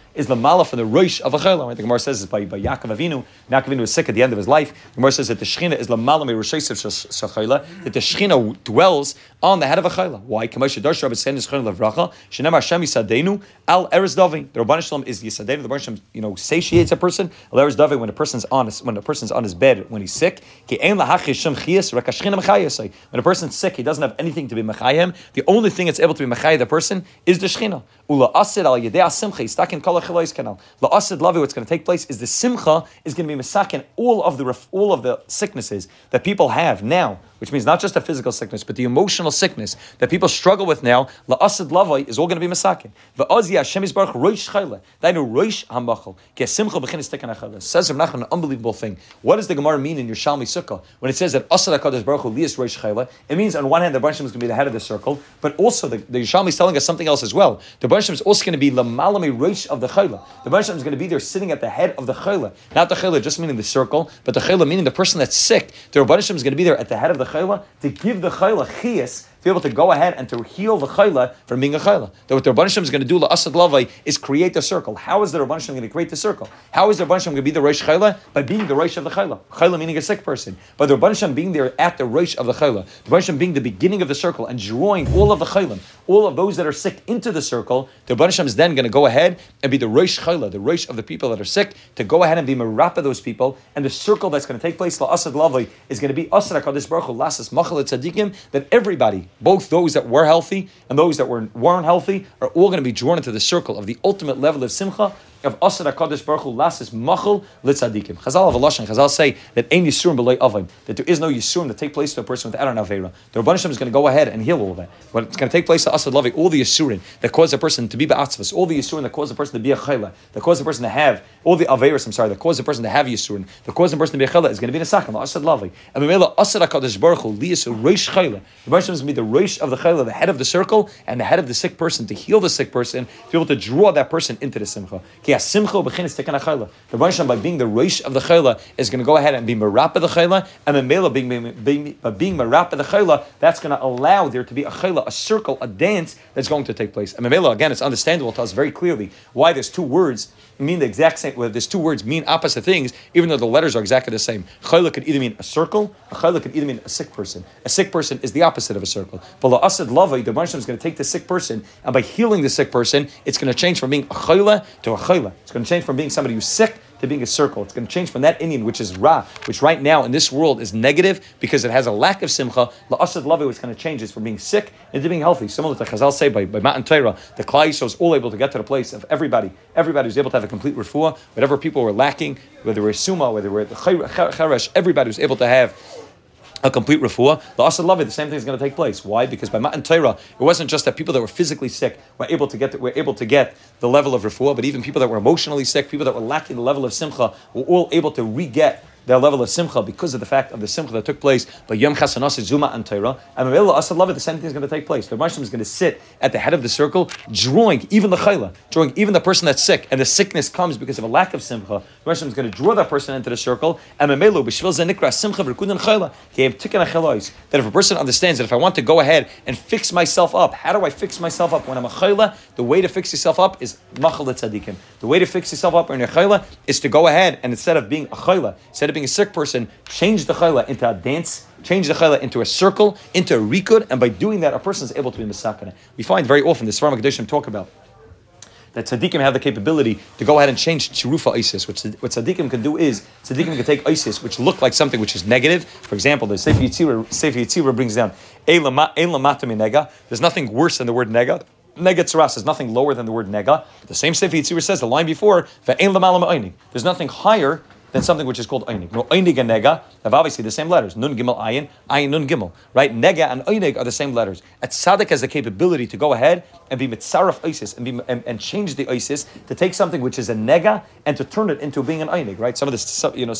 is lamala from the roish of a chayla. Right? The Gemara says this by Yaakov Avinu. Yaakov Avinu was sick at the end of his life. The Gemara says that the Shechina is lamala me roshaysev shachayla, that the Shechina dwells on the head of a chayla. Why? K'moshe Darsh Rabbi Sen is Chayla Levracha. Shenemar Hashem Yisadenu al Eres Davi. The Rabban Shalom is Yisadenu. The Rabban Shalom, satiates a person. Al Eres Davi when a person's on his bed when he's sick. When a person's sick, he doesn't have anything to be mechayim. The only thing that's able to be mechayim the person is the Shechina. Ula asid al yedei asimcha. He's stuck in kol hachilois canal. La asid lavi. What's going to take place is the simcha is going to be mesakin all of the sicknesses that people have now, which means not just a physical sickness, but the emotional sickness that people struggle with now. La asid lavi is all going to be mesakin. Va'azi Hashem yisbarach roish chayla. Dainu roish hamachal. Ki simcha b'chinas tekan hachayla. Says Rav Nachman an unbelievable thing. What does the Gemara mean in your Shalmi Sukkah when it says that asid hakadosh baruch hu liyas roish chayla? It means on one hand the Baruch Shem is going to be the head of the circle, but also the Yerushalmi is telling us something else as well. The Baruch Shem is also going to be lamalami roish of the chayla. The Baruch Shem is going to be there sitting at the head of the chayla, not the chayla just meaning the circle, but the chayla meaning the person that's sick. The Baruch Shem is going to be there at the head of the chayla to give the chayla chiyas, to be able to go ahead and to heal the chayla from being a chayla. That what the Rabban Shem is going to do, la'asad lavai, is create the circle. How is the Rabban Shem going to create the circle? How is the Rabban Shem going to be the Rosh chayla? By being the Rosh of the chayla. Chayla meaning a sick person. By the Rabban Shem being there at the Rosh of the chayla. The Rabban Shem being the beginning of the circle and drawing all of the chaylim, all of those that are sick into the circle. The Rabban Shem is then going to go ahead and be the Rosh chayla, the Rosh of the people that are sick, to go ahead and be merapa those people. And the circle that's going to take place, la'asad lavai, is going to be asad hakadosh baruch hu lasas machal tzadikim, that everybody, both those that were healthy and those that weren't healthy, are all going to be drawn into the circle of the ultimate level of simcha, of Asad HaKadosh Baruch Hu Lasis Machal Litzadikim. Chazal have a lashon. Chazal say that Ein Yisurim B'lei Avim, that there is no Yisurim that take place to a person without an Aveira. The Rabban Shem is going to go ahead and heal all of that. But it's going to take place to Asad Lavi, all the Yisurim that cause a person to be Ba'atzvas, all the Yisurim that cause a person to be a Chayla, that cause a person to have, all the Aveiras, that cause a person to have Yisurim, that cause a person to be a Chayla, is going to be in a Sakam, Asad Lavi. And Mimela Asad HaKadosh Baruch Hu Liyas Reish Chayla. The Rabban Shem is going to be the Reish of the Chayla, the head of the circle, and the head of the sick person, to heal the sick person, to be able to draw that person into the Simcha. Ki Simcha b'chinas tekan hachayla. The Baruch Shem, by being the Rosh of the chayla, is going to go ahead and be merapa the chayla, and Memela being merapa the chayla, that's going to allow there to be a chayla, a circle, a dance that's going to take place. And Memela, again, it's understandable to us very clearly why there's two words mean the exact same. Well, there's two words mean opposite things, even though the letters are exactly the same. Chayla could either mean a circle, a chayla could either mean a sick person. A sick person is the opposite of a circle. But la'asad lavai, the Baruch Shem is going to take the sick person, and by healing the sick person, it's going to change from being a chayla to a chayla. It's going to change from being somebody who's sick to being a circle. It's going to change from that Indian, which is Ra, which right now in this world is negative because it has a lack of simcha. La'asad lavi, what's going to change is from being sick into being healthy. Similar to Chazal say by Matan Torah, the Klal Yisrael is all able to get to the place of everybody who's able to have a complete refuah, whatever people were lacking, whether we're suma, whether we're cheresh, everybody was able to have a complete refuah. The Asad Lavi, the same thing is going to take place. Why? Because by Matan Torah, it wasn't just that people that were physically sick were able to get the level of refuah, but even people that were emotionally sick, people that were lacking the level of simcha, were all able to re-get their level of simcha because of the fact of the simcha that took place by Yom Chasanas Zuma and Torah. And Mevela Asad Lavi, the same thing is going to take place. The Mashlim is going to sit at the head of the circle, drawing even the chayla, drawing even the person that's sick, and the sickness comes because of a lack of simcha. The Mashlim is going to draw that person into the circle. And Memelu b'shvil zenikra simcha v'rkudan chayla came tikkun achaylos. That if a person understands that if I want to go ahead and fix myself up, how do I fix myself up when I'm a chayla? The way to fix yourself up is machal tzadikim. The way to fix yourself up when you're a chayla is to go ahead and instead of being a chayla, instead of being a sick person, change the chayla into a dance, change the chayla into a circle, into a rikud, and by doing that, a person is able to be misakana. We find very often the Sfarim HaKadoshim talk about that tzaddikim have the capability to go ahead and change chirufa isis. What tzaddikim can do is, tzaddikim can take isis, which look like something which is negative. For example, the Sefer Yitzira brings down, ein lamata min nega. There's nothing worse than the word nega. Nega tzaras is nothing lower than the word nega. But the same Sefer Yitzira says, the line before, ve'ein lamala ma'ayni. There's nothing higher than something which is called einig. No, einig and nega have obviously the same letters. Nun gimel ayin, ayin nun gimel. Right? Nega and einig are the same letters. A tzaddik has the capability to go ahead and be mitzaref isis and change the isis to take something which is a nega and to turn it into being an einig. Right? Some of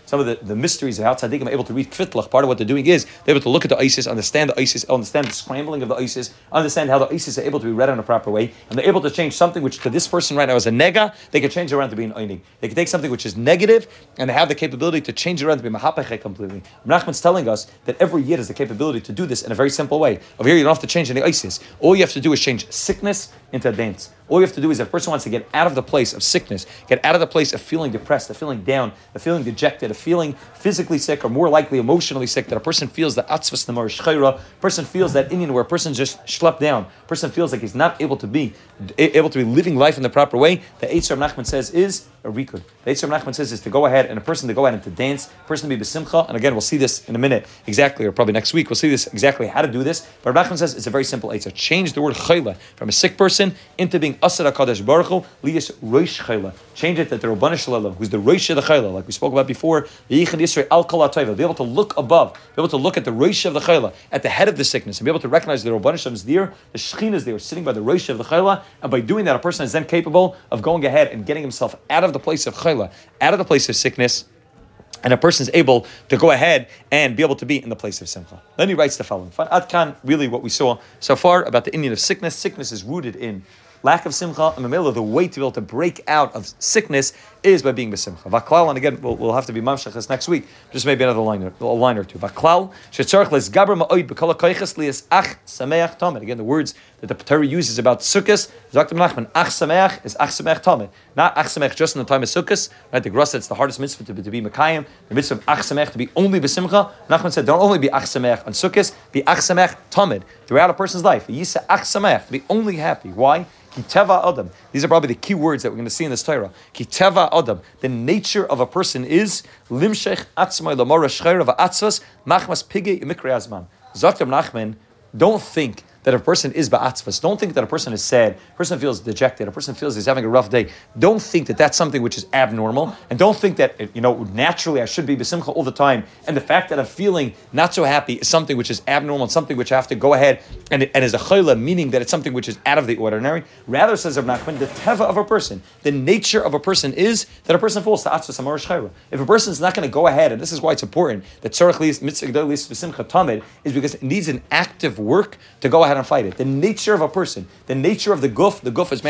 some of the mysteries of how tzaddikim are able to read kvitlach. Part of what they're doing is they're able to look at the ISIS, understand the ISIS, understand the scrambling of the ISIS, understand how the ISIS are able to be read in a proper way, and they're able to change something which to this person right now is a nega, they can change it around to be an einig. They can take something which is negative, and they have the capability to change it around to be mahapech completely. Nachman's telling us that every year has the capability to do this in a very simple way. Over here, you don't have to change any ISIS. All you have to do is change sickness into a dance. All you have to do is if a person wants to get out of the place of sickness, get out of the place of feeling depressed, of feeling down, of feeling dejected, of feeling physically sick, or more likely emotionally sick, that a person feels the atzvas namar shchayra, a person feels that Indian where a person just schlepped down, a person feels like he's not able to be living life in the proper way, the Eitz Rav Nachman says is a rikud. The Eitz Rav Nachman says is to go ahead and a person to go ahead and to dance, a person to be besimcha, and again we'll see this in a minute exactly, or probably next week, we'll see this exactly how to do this, but Rav Nachman says it's a very simple Eitz. Change the word chayla from a sick person into being asar HaKadosh Baruch Hu, liyas roish chayla. Change it that the Rabbanu Shalom, who's the roish of the chayla, like we spoke about before, yichad Yisrael al kol ha'tayva, be able to look above, be able to look at the roish of the chayla, at the head of the sickness, and be able to recognize the Rabbanu Shalom is there, the Shekhinah is there, sitting by the roish of the chayla, and by doing that, a person is then capable of going ahead and getting himself out of the place of chayla, out of the place of sickness, and a person is able to go ahead and be able to be in the place of simcha. Then he writes the following. Adkan, really what we saw so far about the Indian of sickness. Sickness is rooted in lack of simcha, and the way to be able to break out of sickness is by being besimcha. Vaklal, and again, we'll have to be mamshach this next week, just maybe another line or two. Vaklal, shetzarech lesgaber ma'oid b'kol ha'koiches lias ach sameach tamid. Again, the words that the Torah uses about sukkahs, Dr. Nachman, ach sameach is ach sameach tamid. Not ach sameach just in the time of sukkahs, right? The Gra said it's the hardest mitzvah to be mekayim, the mitzvah of ach sameach to be only besimcha. Nachman said, don't only be ach sameach on sukkahs, be ach sameach tamid throughout a person's life. Yisa ach sameach, to be only happy. Why? Kiteva Adam. These are probably the key words that we're going to see in this Torah. Kiteva Adam. The nature of a person is limshech atzmai lamara shchayra va'atzvas machmas pige imikre azman. Zaktam Nachman, don't think that a person is ba'atzvas. Don't think that a person is sad. A person feels dejected. A person feels he's having a rough day. Don't think that that's something which is abnormal. And don't think that, naturally I should be b'simcha all the time. And the fact that I'm feeling not so happy is something which is abnormal and something which I have to go ahead and is a chayla, meaning that it's something which is out of the ordinary. Rather, says Rav Nachman, the teva of a person, the nature of a person is that a person falls to atzvas amar shchayra. If a person is not going to go ahead, and this is why it's important, that tzarech lis mitzvah gdol lis b'simcha tamid, is because it needs an active work to go ahead and fight it. The nature of a person, the nature of the guf is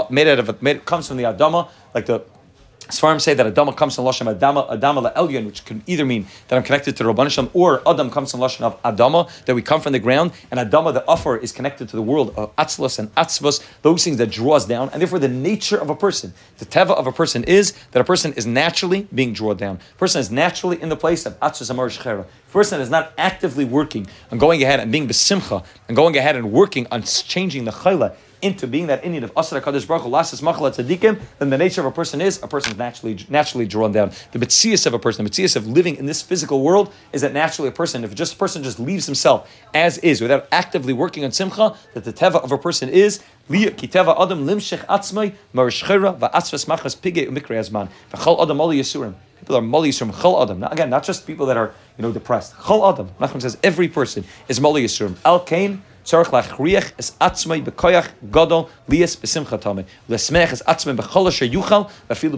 comes from the adama, like the Sfarim say that Adama comes from Lashon Adama la'elyon, which can either mean that I'm connected to the Rabban Shalom, or Adam comes from Lashon of Adama, that we come from the ground, and Adama, the offer, is connected to the world of Atzlos and Atzvos, those things that draw us down, and therefore the nature of a person, the teva of a person is that a person is naturally being drawn down. A person is naturally in the place of Atzvos Amar Shechera. A person is not actively working on going ahead and being besimcha, and going ahead and working on changing the chayla into being that Indian of Asar HaKadosh Baruch Hu, Lasas Machla Tzadikim, then the nature of a person is naturally drawn down. The metzias of a person, the metzias of living in this physical world, is that naturally a person just leaves himself as is, without actively working on simcha, that the teva of a person is kiteva adam limshech atzmai marishchera va'atzvas machas pige umikre azman v'chol adam mali yisurim. People are mali yisurim chol adam. Now, again, not just people that are depressed. Chol adam. Nachman says every person is mali yisurim. Al kain. Tzarech lachriach es atzmai bekoyach gadol lias besimcha tamid lesmech es atzmai bechol asher yuchal v'afilu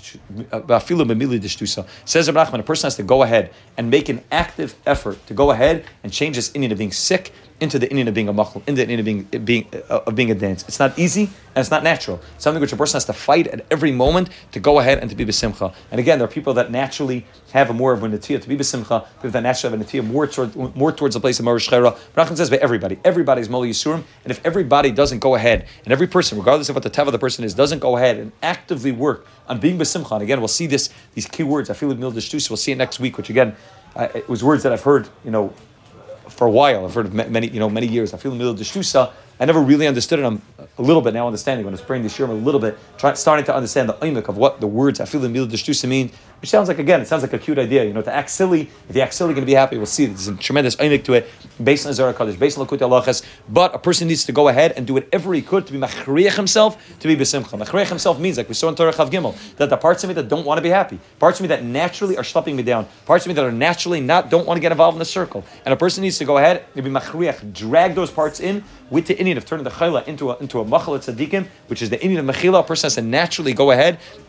b'mili dishtusa. Says Rav Nachman, a person has to go ahead and make an active effort to go ahead and change this Indian of being sick into the Indian of being a machlum, into the Indian of being a dance. It's not easy and it's not natural. It's something which a person has to fight at every moment to go ahead and to be besimcha. And again, there are people that naturally have a more of a netiyah to be besimcha, people that naturally have a netiyah more towards the place of Morish Chayra. Rav Nachman says by everybody's moli yisurim, and if everybody doesn't go ahead, and every person, regardless of what the teva of the person is, doesn't go ahead and actively work on being besimcha. And again, we'll see these key words. I feel it mildishtus. We'll see it next week. Which again, it was words that I've heard, for a while. I've heard of many years. I feel the middle of the shtusa. I never really understood it. I'm a little bit now understanding when I was praying this year. I'm a little bit starting to understand the oimik of what the words I feel the middle of the shtusa mean. Which sounds like a cute idea. To act silly. If you act silly, you're going to be happy. We'll see. There's a tremendous oimik to it, based on Zohar Kodesh, based on Lakutei Halachos. But a person needs to go ahead and do whatever he could to be machriach himself to be besimcha. Machriach himself means, like we saw in Torah Chav Gimel, that the parts of me that don't want to be happy, parts of me that naturally are schlepping me down, parts of me that are naturally don't want to get involved in the circle, and a person needs to go ahead and be machriach, drag those parts in with the Indian of turning the chayla into a machal tzadikim, which is the Indian of mechila. A person has to naturally go ahead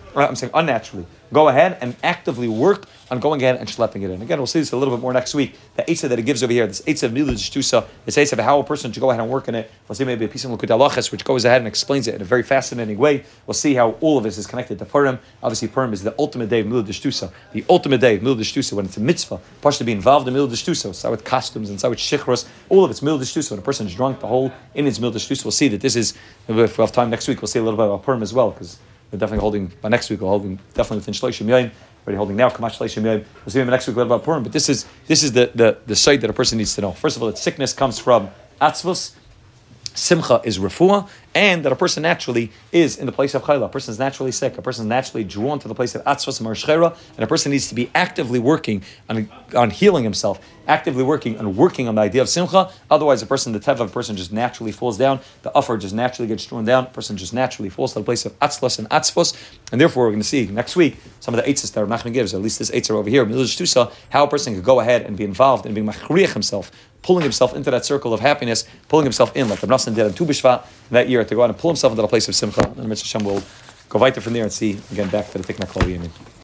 I'm saying unnaturally, go ahead and actively work on going ahead and schlepping it in. Again, we'll see this a little bit more next week. The eitzah that it gives over here, this eitzah of milah d'shtusa, this eitzah of how a person should go ahead and work in it. We'll see maybe a piece of Likutei Halachos which goes ahead and explains it in a very fascinating way. We'll see how all of this is connected to Purim. Obviously, Purim is the ultimate day of milah d'shtusa, the ultimate day of milah d'shtusa when it's a mitzvah. Pasha to be involved in milah d'shtusa, so with costumes and so with shichros, all of it's milah d'shtusa. When a person is drunk, the whole in its milah d'shtusa. We'll see that this is. If we have time next week, we'll see a little bit about Purim as well because. We're definitely holding, by next week, we're holding definitely within Shloshim Yom. Already holding now, Kamash Shloshim Yom. We'll see maybe next week a little about Purim, but this is the site that a person needs to know. First of all, that sickness comes from atzvus, simcha is refuah, and that a person naturally is in the place of chayla. A person is naturally sick. A person is naturally drawn to the place of atzvus and marshchera, and a person needs to be actively working on healing himself, actively working on the idea of simcha. Otherwise, the teva of a person just naturally falls down. The offer just naturally gets drawn down. A person just naturally falls to the place of atzvus and atzvus, and therefore we're going to see next week some of the eitzes that Rav Nachman gives, or at least this eitzah over here, milah d'shtusa, how a person could go ahead and be involved in being machriach himself, pulling himself into that circle of happiness, pulling himself in, like Rav Nosson did on Tu B'Shvat that year, to go out and pull himself into the place of simcha. And Mitzvah Hashem will go weiter from there and see, again, back to the Tikna Klali.